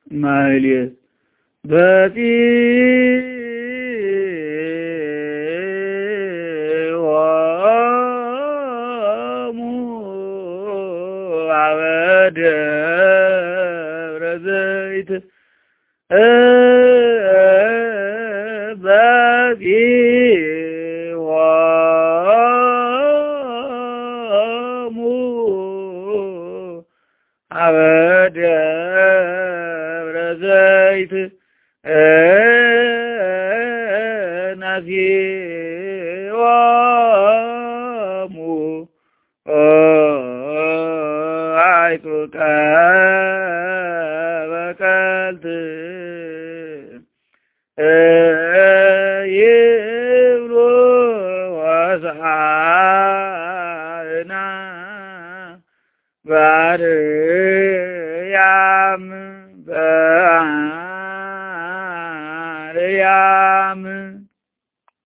ማህሌት በፂሆሙ አበደብረ ዘይት በፂሆሙ አበደብረ ዘይት ናዚዎሙ አይቱከ በቀልት ይብሉ ወስአና በአርያም በአርያም